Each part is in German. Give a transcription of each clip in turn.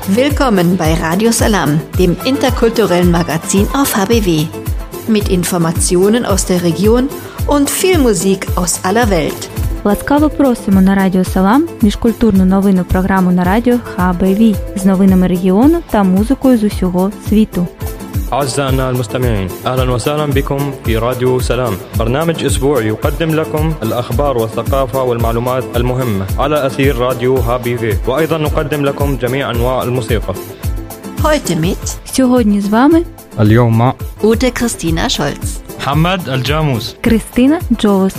Willkommen bei Radio Salam, dem interkulturellen Magazin auf HBW. Mit Informationen aus der Region und viel Musik aus aller Welt. Ласкаво просимо на Радіо Салам, міжкультурну новинну програму на радіо HBW з новинами регіону та музикою з усього світу. أعزائنا المستمعين، أهلا وسهلا بكم في راديو سلام، برنامج أسبوعي يقدم لكم الأخبار والثقافة والمعلومات المهمة على أثير راديو HBW، وأيضا نقدم لكم جميع أنواع الموسيقى. Heute mit Сьогодні з вами اليوم مع Ute Christina Scholz, محمد الجاموس، Кристина Джолос.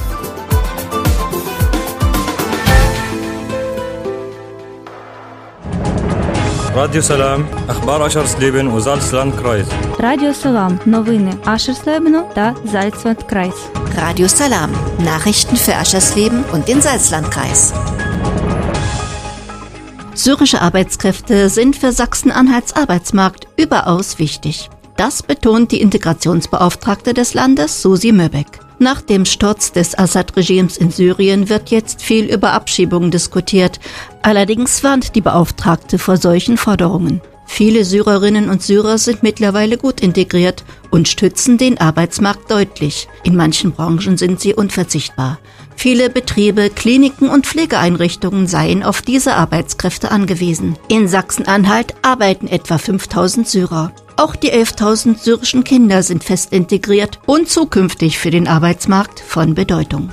راديو سلام، أخبار أشرسليبن وزالسلاندكرايز. Радіо Салам, новини Ашерслебену та Зальцвальдкрайс. Radio Salam, Nachrichten für Aschersleben und den Salzlandkreis. Syrische Arbeitskräfte sind für Sachsen-Anhalts Arbeitsmarkt überaus wichtig. Das betont die Integrationsbeauftragte des Landes, Susi Möbeck. Nach dem Sturz des Assad-Regimes in Syrien wird jetzt viel über Abschiebungen diskutiert. Allerdings warnt die Beauftragte vor solchen Forderungen. Viele Syrerinnen und Syrer sind mittlerweile gut integriert und stützen den Arbeitsmarkt deutlich. In manchen Branchen sind sie unverzichtbar. Viele Betriebe, Kliniken und Pflegeeinrichtungen seien auf diese Arbeitskräfte angewiesen. In Sachsen-Anhalt arbeiten etwa 5000 Syrer. Auch die 11.000 syrischen Kinder sind fest integriert und zukünftig für den Arbeitsmarkt von Bedeutung.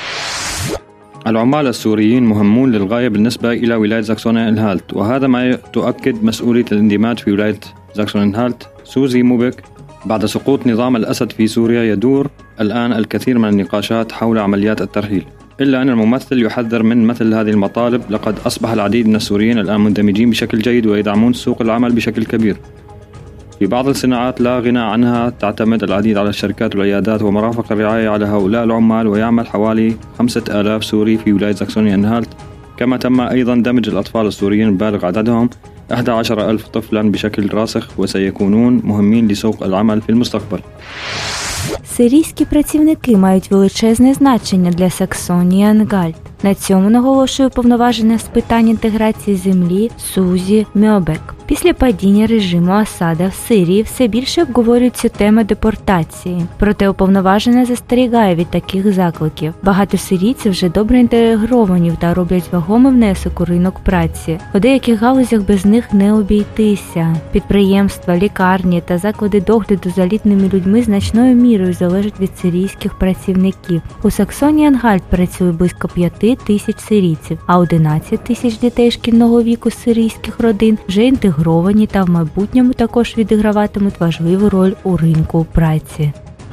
العمال السوريين مهمون للغاية بالنسبة إلى ولاية زاكسوني-أنهالت، وهذا ما تؤكد مسؤولية الاندماج في ولاية زاكسوني-أنهالت سوزي موبك. بعد سقوط نظام الأسد في سوريا يدور الآن الكثير من النقاشات حول عمليات الترحيل، إلا أن الممثل يحذر من مثل هذه المطالب. لقد أصبح العديد من السوريين الآن مندمجين بشكل جيد ويدعمون سوق العمل بشكل كبير. في بعض الصناعات لا غنى عنها تعتمد العديد على الشركات والعيادات ومرافق الرعاية على هؤلاء العمال، ويعمل حوالي 5000 سوري في ولاية زاكسوني-أنهالت. كما تم أيضا دمج الأطفال السوريين البالغ عددهم 11,000 طفلا بشكل راسخ، وسيكونون مهمين لسوق العمل في المستقبل. Сирійські працівники мають величезне значення для Саксонії-Ангальт. На цьому наголошує уповноважена з питань інтеграції землі Сузі Мьобек. Після падіння режиму Асада в Сирії все більше обговорюється тема депортації. Проте уповноважена застерігає від таких закликів. Багато сирійців вже добре інтегровані та роблять вагомий внесок у ринок праці. У деяких галузях без них не обійтися. Підприємства, лікарні та заклади догляду за літніми людьми значною мірою залежать від сирійських працівників. У Саксонії-Ангальт працює близько 5000 сирійців, а 11 тисяч дітей шкільного віку з сирійських родин вже інтегровані та в майбутньому також відіграватимуть важливу роль у ринку праці.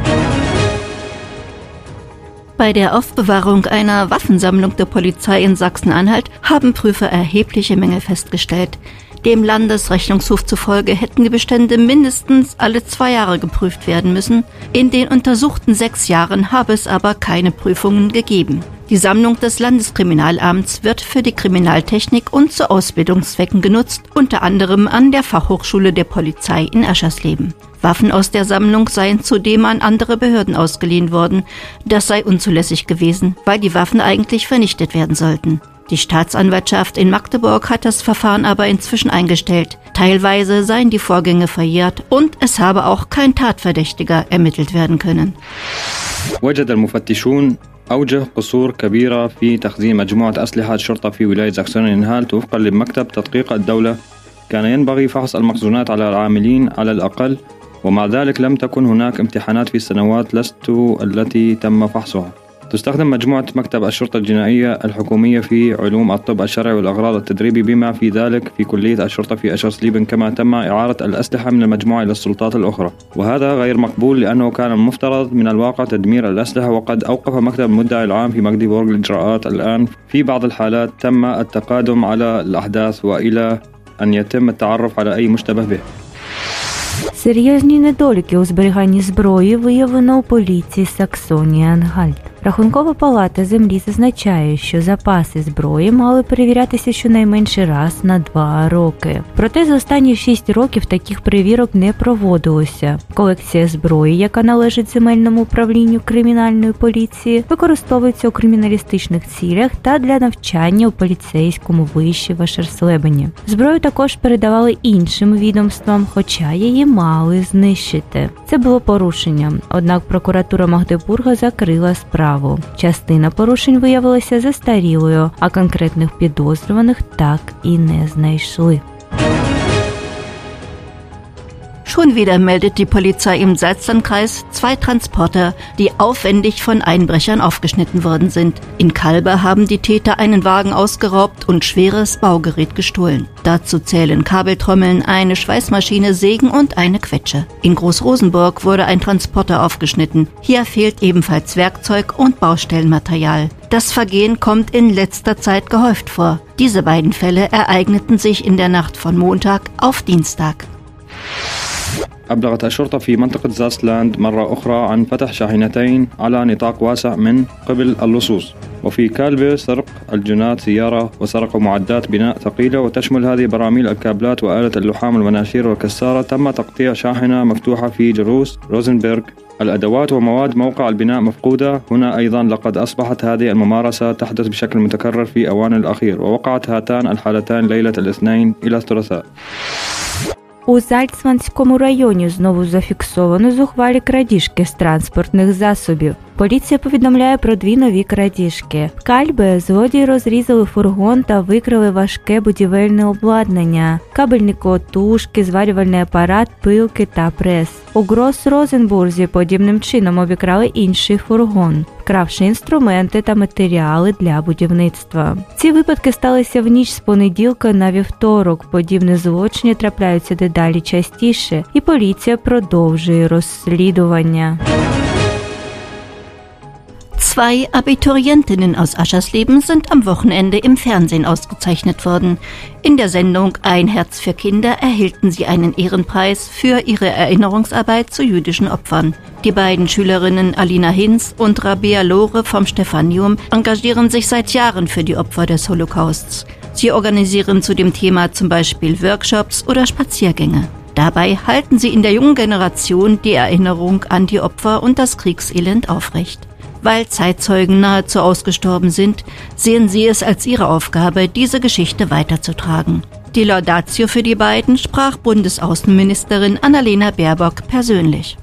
Bei der Aufbewahrung einer Waffensammlung der Polizei in Sachsen-Anhalt haben Prüfer erhebliche Mängel festgestellt. Dem Landesrechnungshof zufolge hätten die Bestände mindestens alle 2 Jahre geprüft werden müssen. In den untersuchten 6 Jahren habe es aber keine Prüfungen gegeben. Die Sammlung des Landeskriminalamts wird für die Kriminaltechnik und zu Ausbildungszwecken genutzt, unter anderem an der Fachhochschule der Polizei in Aschersleben. Waffen aus der Sammlung seien zudem an andere Behörden ausgeliehen worden. Das sei unzulässig gewesen, weil die Waffen eigentlich vernichtet werden sollten. Die Staatsanwaltschaft in Magdeburg hat das Verfahren aber inzwischen eingestellt. Teilweise seien die Vorgänge verjährt und es habe auch kein Tatverdächtiger ermittelt werden können. وجد المفتشون أوجه قصور كبيرة في تخزين مجموعة أسلحة الشرطة في ولاية زاكسوني-أنهالت. وفقا لمكتب تدقيق الدولة كان ينبغي فحص المخزونات على العاملين على الأقل، ومع ذلك لم تكن هناك امتحانات في السنوات التي تم فحصها. تستخدم مجموعة مكتب الشرطة الجنائية الحكومية في علوم الطب الشرعي والأغراض التدريبي، بما في ذلك في كلية الشرطة في أشرسليبن. كما تم إعارة الأسلحة من المجموعة إلى السلطات الأخرى، وهذا غير مقبول لأنه كان المفترض من الواقع تدمير الأسلحة. وقد أوقف مكتب المدعي العام في ماغديبورغ الإجراءات الآن. في بعض الحالات تم التقادم على الأحداث وإلى أن يتم التعرف على أي مشتبه به. Серйозні недоліки у зберіганні зброї виявлено у поліції Саксонії-Ангальт. Рахункова палата землі зазначає, що запаси зброї мали перевірятися щонайменше раз на 2 роки. Проте за останні 6 років таких перевірок не проводилося. Колекція зброї, яка належить земельному управлінню кримінальної поліції, використовується у криміналістичних цілях та для навчання у поліцейському виші в Ашерслебені. Зброю також передавали іншим відомствам, хоча її мали знищити. Це було порушенням, однак прокуратура Магдебурга закрила справу. Частина порушень виявилася застарілою, а конкретних підозрюваних так і не знайшли. Schon wieder meldet die Polizei im Salzlandkreis 2 Transporter, die aufwendig von Einbrechern aufgeschnitten worden sind. In Kalber haben die Täter einen Wagen ausgeraubt und schweres Baugerät gestohlen. Dazu zählen Kabeltrommeln, eine Schweißmaschine, Sägen und eine Quetsche. In Großrosenburg wurde ein Transporter aufgeschnitten. Hier fehlt ebenfalls Werkzeug und Baustellenmaterial. Das Vergehen kommt in letzter Zeit gehäuft vor. Diese beiden Fälle ereigneten sich in der Nacht von Montag auf Dienstag. أبلغت الشرطة في منطقة زاسلاند مرة أخرى عن فتح شاحنتين على نطاق واسع من قبل اللصوص. وفي كالبي سرق الجنات سيارة وسرقوا معدات بناء ثقيلة وتشمل هذه براميل الكابلات وآلة اللحام والمناشير والكسارة. تم تقطيع شاحنة مفتوحة في جروس روزنبرغ. الأدوات ومواد موقع البناء مفقودة. هنا أيضا لقد أصبحت هذه الممارسة تحدث بشكل متكرر في أوان الأخير، ووقعت هاتان الحالتان ليلة الاثنين إلى الثلاثاء. У Зальцманському районі знову зафіксовано зухвалі крадіжки з транспортних засобів. Поліція повідомляє про 2 нові крадіжки. В Кальбе злодії розрізали фургон та викрали важке будівельне обладнання, кабельні котушки, зварювальний апарат, пилки та прес. У Грос-Розенбурзі подібним чином обікрали інший фургон, вкравши інструменти та матеріали для будівництва. Ці випадки сталися в ніч з понеділка на вівторок. Подібні злочини трапляються дедалі частіше, і поліція продовжує розслідування. 2 Abiturientinnen aus Aschersleben sind am Wochenende im Fernsehen ausgezeichnet worden. In der Sendung Ein Herz für Kinder erhielten sie einen Ehrenpreis für ihre Erinnerungsarbeit zu jüdischen Opfern. Die beiden Schülerinnen Alina Hinz und Rabea Lore vom Stephanium engagieren sich seit Jahren für die Opfer des Holocausts. Sie organisieren zu dem Thema zum Beispiel Workshops oder Spaziergänge. Dabei halten sie in der jungen Generation die Erinnerung an die Opfer und das Kriegselend aufrecht. Weil Zeitzeugen nahezu ausgestorben sind, sehen sie es als ihre Aufgabe, diese Geschichte weiterzutragen. Die Laudatio für die beiden sprach Bundesaußenministerin Annalena Baerbock persönlich.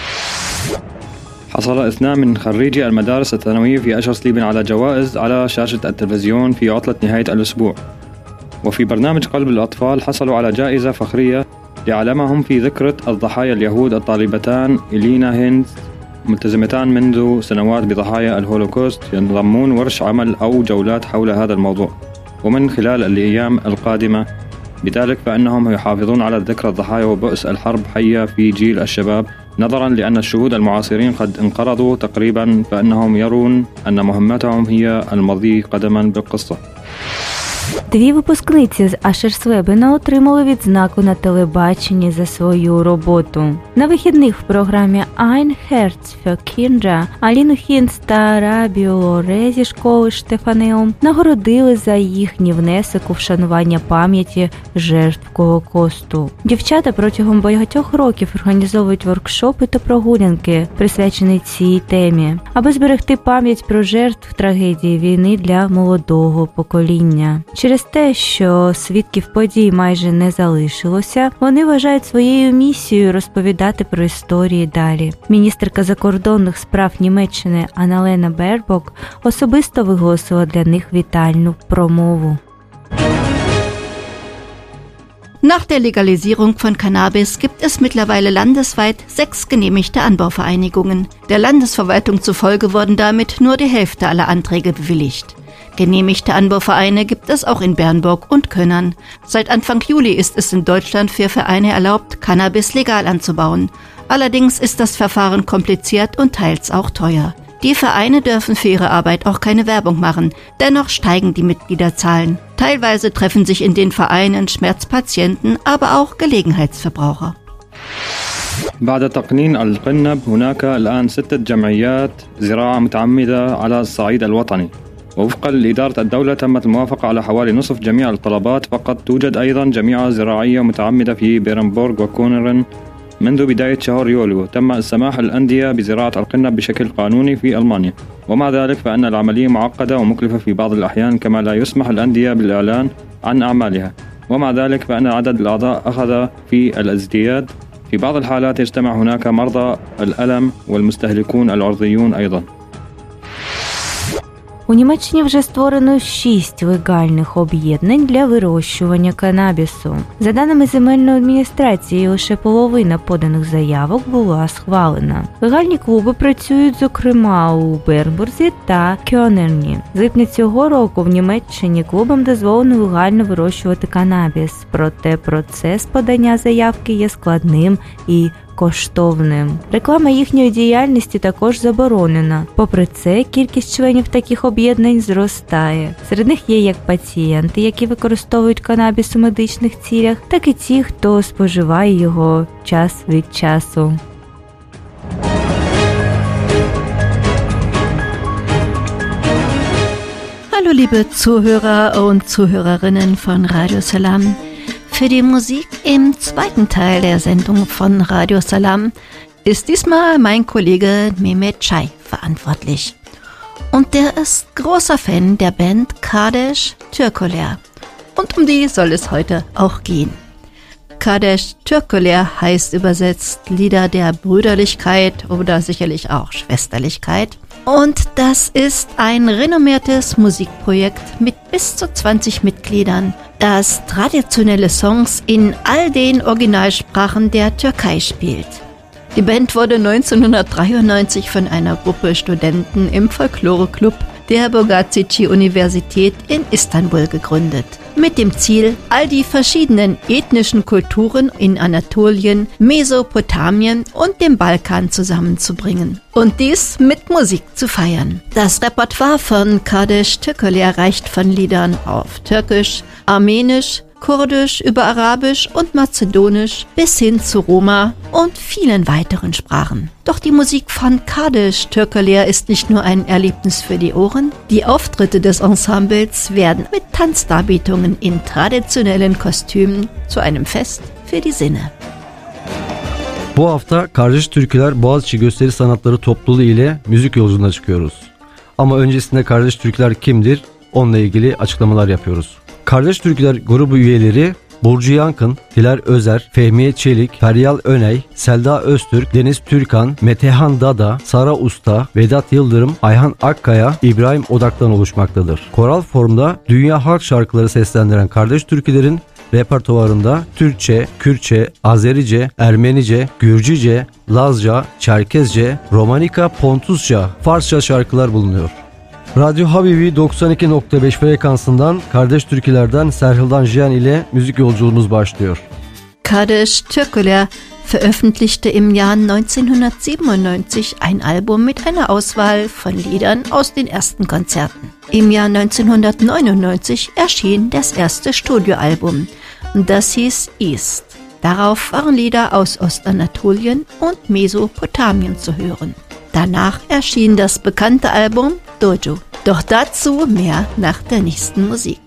حصل 2 من خريجي المدارس الثانوية في أشرسليبن على جوائز على شاشة التلفزيون في عطلة نهاية الأسبوع. وفي برنامج قلب الأطفال حصلوا على جائزة فخرية لعلمهم في ذكرى الضحايا اليهود الطالبتان إلينا هينز، ملتزمتان منذ سنوات بضحايا الهولوكوست، ينضمون ورش عمل أو جولات حول هذا الموضوع. ومن خلال الأيام القادمة بذلك فإنهم يحافظون على ذكرى الضحايا وبؤس الحرب حية في جيل الشباب، نظرا لأن الشهود المعاصرين قد انقرضوا تقريبا، فإنهم يرون أن مهمتهم هي المضي قدما بالقصة. 2 випускниці з Ашерслебена отримали відзнаку на телебаченні за свою роботу. На вихідних в програмі Ein Herz für Kinder Аліну Хінц та Рабію Лоре зі школи Штефанеум нагородили за їхній внесок у вшанування пам'яті жертв Голокосту. Дівчата протягом багатьох років організовують воркшопи та прогулянки, присвячені цій темі, аби зберегти пам'ять про жертв трагедії війни для молодого покоління. Через те, що свідків подій майже не залишилося, вони вважають своєю місією розповідати про історії далі. Міністерка закордонних справ Німеччини Анналена Бербок особисто виголосила для них вітальну промову. Nach der Legalisierung von Cannabis gibt es mittlerweile landesweit 6 genehmigte Anbauvereinigungen. Der Landesverwaltung zufolge wurden damit nur die Hälfte aller Anträge bewilligt. Genehmigte Anbauvereine gibt es auch in Bernburg und Könnern. Seit Anfang Juli ist es in Deutschland für Vereine erlaubt, Cannabis legal anzubauen. Allerdings ist das Verfahren kompliziert und teils auch teuer. Die Vereine dürfen für ihre Arbeit auch keine Werbung machen. Dennoch steigen die Mitgliederzahlen. Teilweise treffen sich in den Vereinen Schmerzpatienten, aber auch Gelegenheitsverbraucher. بعد تقنين القنب هناك الآن 6 جمعيات زراعة متعمدة على الصعيد الوطني، ووفقا لإدارة الدولة تمت الموافقة على حوالي نصف جميع الطلبات. فقط توجد أيضا جميع زراعية متعمدة في بيرنبورغ وكونرن. منذ بداية شهر يوليو تم السماح للأندية بزراعة القنب بشكل قانوني في ألمانيا، ومع ذلك فإن العملية معقدة ومكلفة في بعض الأحيان، كما لا يسمح الأندية بالإعلان عن أعمالها، ومع ذلك فإن عدد الأعضاء أخذ في الازدياد. في بعض الحالات يجتمع هناك مرضى الألم والمستهلكون العرضيون أيضا. У Німеччині вже створено 6 легальних об'єднань для вирощування канабісу. За даними земельної адміністрації, лише половина поданих заявок була схвалена. Легальні клуби працюють, зокрема, у Бернбурзі та Кьонерні. З липня цього року в Німеччині клубам дозволено легально вирощувати канабіс. Проте процес подання заявки є складним і коштовним. Реклама їхньої діяльності також заборонена. Попри це, кількість членів таких об'єднань зростає. Серед них є як пацієнти, які використовують канабіс у медичних цілях, так і ті, хто споживає його час від часу. Hallo liebe Zuhörer und Zuhörerinnen von Radio Salam. Für die Musik im zweiten Teil der Sendung von Radio Salam ist diesmal mein Kollege Mehmet Çay verantwortlich. Und der ist großer Fan der Band Kardeş Türkoler. Und um die soll es heute auch gehen. Kardeş Türkoler heißt übersetzt Lieder der Brüderlichkeit oder sicherlich auch Schwesterlichkeit. Und das ist ein renommiertes Musikprojekt mit bis zu 20 Mitgliedern, das traditionelle Songs in all den Originalsprachen der Türkei spielt. Die Band wurde 1993 von einer Gruppe Studenten im Folkloreclub der Bogazici-Universität in Istanbul gegründet. Mit dem Ziel, all die verschiedenen ethnischen Kulturen in Anatolien, Mesopotamien und dem Balkan zusammenzubringen. Und dies mit Musik zu feiern. Das Repertoire von Kardeş Türkoler reicht von Liedern auf Türkisch, Armenisch, Kurdisch über Arabisch und Mazedonisch bis hin zu Roma und vielen weiteren Sprachen. Doch die Musik von Kardeş Türkoler ist nicht nur ein Erlebnis für die Ohren. Die Auftritte des Ensembles werden mit Tanzdarbietungen in traditionellen Kostümen zu einem Fest für die Sinne. Bu hafta Kardeş Türküler Boğaziçi Gösteri Sanatları Topluluğu ile müzik yolculuğuna çıkıyoruz. Ama öncesinde Kardeş Türküler kimdir? Onunla ilgili açıklamalar yapıyoruz. Kardeş Türküler grubu üyeleri Burcu Yankın, Dilar Özer, Fehmiye Çelik, Feryal Öney, Selda Öztürk, Deniz Türkan, Metehan Dada, Sara Usta, Vedat Yıldırım, Ayhan Akkaya, İbrahim Odak'tan oluşmaktadır. Koral formda dünya halk şarkıları seslendiren Kardeş Türküler'in repertuarında Türkçe, Kürtçe, Azerice, Ermenice, Gürcüce, Lazca, Çerkezce, Romanika, Pontuzca, Farsça şarkılar bulunuyor. Radyo Habibi 92.5 frekansından Kardeş Türküler'den Serhildan Jiyan ile müzik yolculuğumuz başlıyor. Kardeş Türkoler veröffentlichte im Jahr 1997 ein Album mit einer Auswahl von Liedern aus den ersten Konzerten. Im Jahr 1999 erschien das erste Studioalbum. Das hieß East. Darauf waren Lieder aus Ostanatolien und Mesopotamien zu hören. Danach erschien das bekannte Album Dojo. Doch dazu mehr nach der nächsten Musik.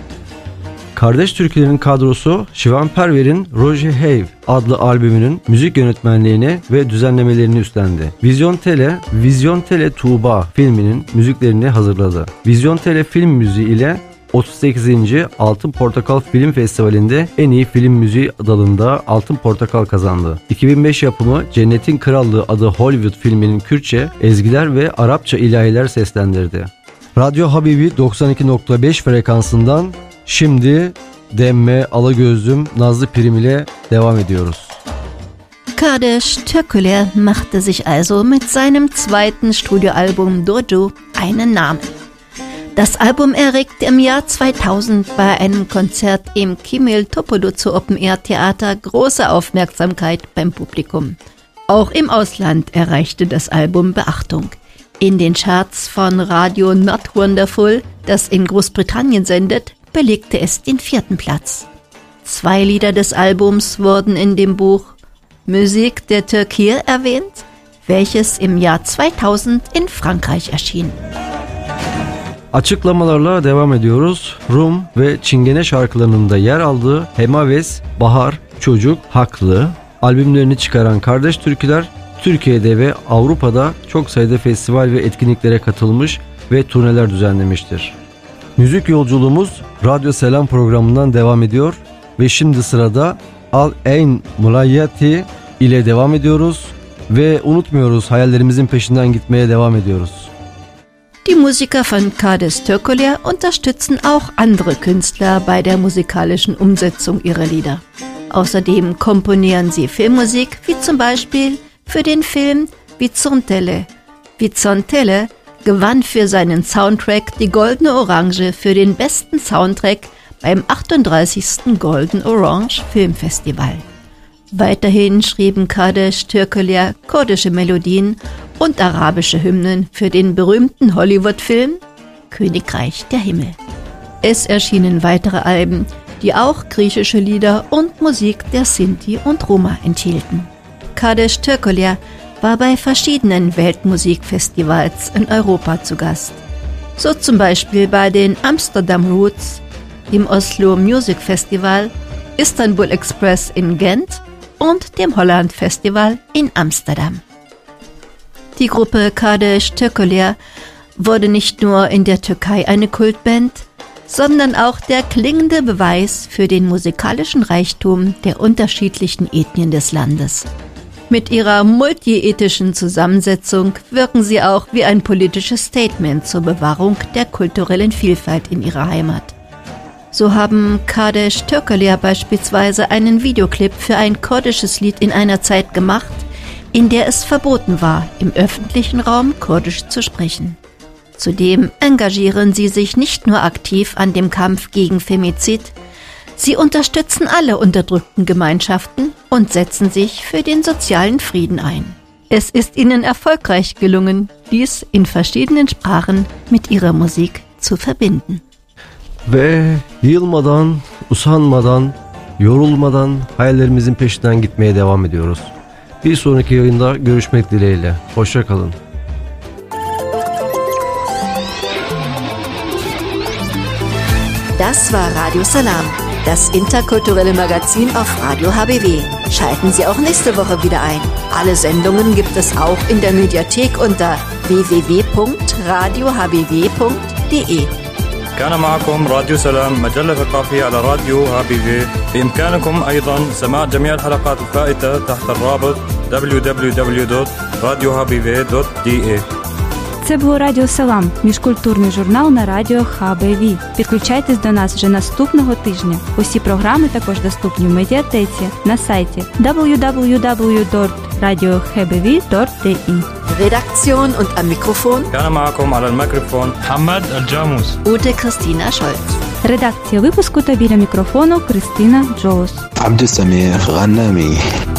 Kardeş Türküler'in kadrosu Şivan Perver'in Roger Have adlı albümünün müzik yönetmenliğini ve düzenlemelerini üstlendi. Vizyon Tele Tuğba filminin müziklerini hazırladı. Vizyon Tele film müziği ile 38. Altın Portakal Film Festivali'nde en iyi film müziği dalında Altın Portakal kazandı. 2005 yapımı Cennetin Krallığı adı Hollywood filminin Kürtçe, ezgiler ve Arapça ilahiler seslendirdi. Radyo Habibi 92.5 frekansından şimdi Demme Alagözlüm Nazlı Prim ile devam ediyoruz. Kardeş Türkoler machte sich also mit seinem zweiten Studioalbum Dojo einen Namen. Das Album erregte im Jahr 2000 bei einem Konzert im Kimil Topodozu Open Air Theater große Aufmerksamkeit beim Publikum. Auch im Ausland erreichte das Album Beachtung. In den Charts von Radio Not Wonderful, das in Großbritannien sendet, belegte es den 4. Platz. 2 Lieder des Albums wurden in dem Buch Musik der Türkei erwähnt, welches im Jahr 2000 in Frankreich erschien. Açıklamalarla devam ediyoruz. Rum ve Çingene şarkılarının da yer aldığı Hemaves, Bahar, Çocuk, Haklı albümlerini çıkaran kardeş türküler Türkiye'de ve Avrupa'da çok sayıda festival ve etkinliklere katılmış ve turneler düzenlemiştir. Müzik yolculuğumuz Radyo Selam programından devam ediyor ve şimdi sırada Al Ein Mulayati ile devam ediyoruz ve unutmuyoruz, hayallerimizin peşinden gitmeye devam ediyoruz. Die Musiker von Kardeş Türkoler unterstützen auch andere Künstler bei der musikalischen Umsetzung ihrer Lieder. Außerdem komponieren sie Filmmusik, wie zum Beispiel für den Film Vizontele. Vizontele gewann für seinen Soundtrack die Goldene Orange für den besten Soundtrack beim 38. Golden Orange Filmfestival. Weiterhin schrieben Kardeş Türkoler kurdische Melodien und arabische Hymnen für den berühmten Hollywood-Film Königreich der Himmel. Es erschienen weitere Alben, die auch griechische Lieder und Musik der Sinti und Roma enthielten. Kardeş Türkoler war bei verschiedenen Weltmusikfestivals in Europa zu Gast. So zum Beispiel bei den Amsterdam Roots, dem Oslo Music Festival, Istanbul Express in Gent und dem Holland Festival in Amsterdam. Die Gruppe Kardeş Türkoler wurde nicht nur in der Türkei eine Kultband, sondern auch der klingende Beweis für den musikalischen Reichtum der unterschiedlichen Ethnien des Landes. Mit ihrer multiethischen Zusammensetzung wirken sie auch wie ein politisches Statement zur Bewahrung der kulturellen Vielfalt in ihrer Heimat. So haben Kardeş Türkoler beispielsweise einen Videoclip für ein kurdisches Lied in einer Zeit gemacht, in der es verboten war, im öffentlichen Raum Kurdisch zu sprechen. Zudem engagieren sie sich nicht nur aktiv an dem Kampf gegen Femizid, sie unterstützen alle unterdrückten Gemeinschaften und setzen sich für den sozialen Frieden ein. Es ist ihnen erfolgreich gelungen, dies in verschiedenen Sprachen mit ihrer Musik zu verbinden. Ve yılmadan, usanmadan, yorulmadan hayallerimizin peşinden gitmeye devam ediyoruz. Bir sonraki yayında görüşmek dileğiyle. Hoşça kalın. Das war Radio Salam, das interkulturelle Magazin auf Radio HBW. Schalten Sie auch nächste Woche wieder ein. Alle Sendungen gibt es auch in der Mediathek unter www.radiohbw.de. كان معكم راديو سلام مجلة ثقافية على راديو HBW. بإمكانكم أيضا سماع جميع الحلقات الفائتة تحت الرابط www.radiohbw.de. Це було Радіо Салам, міжкультурний журнал на радіо HBW. Підключайтесь до нас вже наступного тижня. Усі програми також доступні в медіатеці на сайті www.radiohbw.de. Redaktion und am Mikrofon كان معكم على الميكروفون محمد الجاموس. Ute Christina Scholz. Редакція випуску та біля мікрофону Кристина Джоус. عبد السميع غنامي.